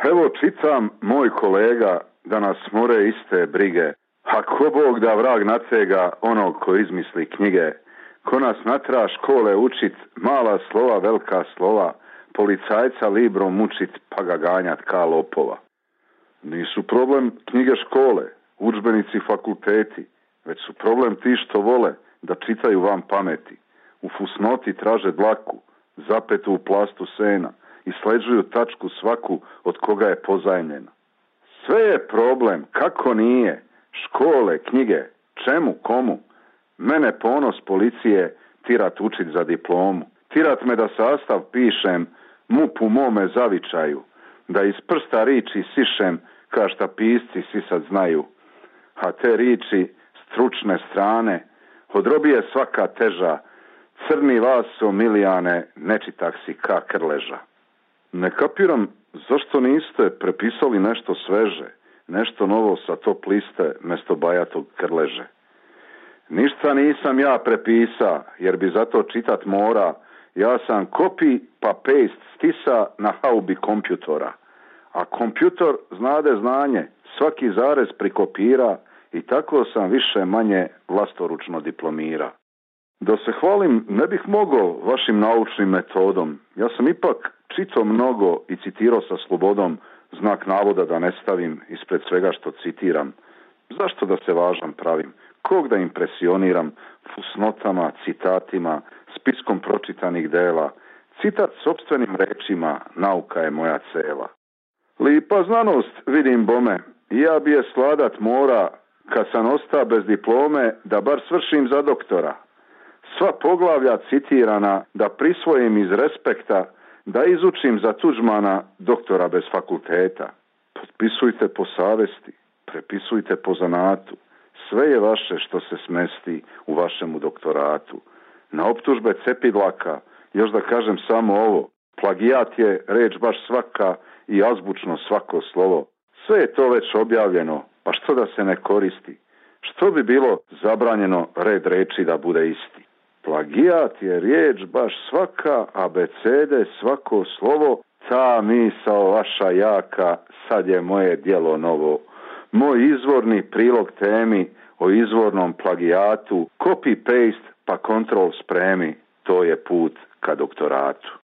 Evo čitam, moj kolega, da nas more iste brige. A ko Bog da vrag nacega onog ko izmisli knjige. Ko nas natra škole učit, mala slova, velika slova, policajca librom mučit pa ga ganjat ka lopova. Nisu problem knjige škole, udžbenici fakulteti, već su problem ti što vole da čitaju vam pameti. U fusnoti traže dlaku, zapetu u plastu sena i sleđuju tačku svaku od koga je pozajmljena. Sve je problem, kako nije, škole, knjige, čemu, komu? Mene ponos policije tirat učit za diplomu. Tirat me da sastav pišem, MUP u mome zavičaju, da iz prsta riči sišem, ka šta pisci si sad znaju. A te riči, stručne strane, od robije svaka teža, crni vaso milijane, ne čitak si ka krleža. Ne kapiram zašto niste prepisali nešto sveže, nešto novo sa top liste mesto bajatog krleže. Ništa nisam ja prepisa, jer bi zato čitat mora. Ja sam copy pa paste stisa na haubi kompjutora. A kompjutor znade znanje, svaki zarez prikopira i tako sam više manje vlastoručno diplomira. Da se hvalim ne bih mogao vašim naučnim metodom. Ja sam ipak čitao mnogo i citirao sa slobodom, znak navoda da ne stavim ispred svega što citiram. Zašto da se važan pravim? Kog da impresioniram fusnotama, citatima, spiskom pročitanih dela? Citat sopstvenim rečima, nauka je moja cela. Lipa znanost, vidim bome, ja bi je sladat mora, kad sam osta bez diplome, da bar svršim za doktora. Sva poglavlja citirana, da prisvojim iz respekta, da izučim za Tuđmana doktora bez fakulteta. Potpisujte po savesti, prepisujte po zanatu. Sve je vaše što se smesti u vašemu doktoratu. Na optužbe cepidlaka, još da kažem samo ovo, plagijat je reč baš svaka i azbučno svako slovo. Sve je to već objavljeno, pa što da se ne koristi? Što bi bilo zabranjeno red reči da bude isti? Plagijat je riječ baš svaka, abecede svako slovo, ta misao vaša jaka, sad je moje djelo novo. Moj izvorni prilog temi o izvornom plagijatu, copy-paste pa kontrol spremi, to je put ka doktoratu.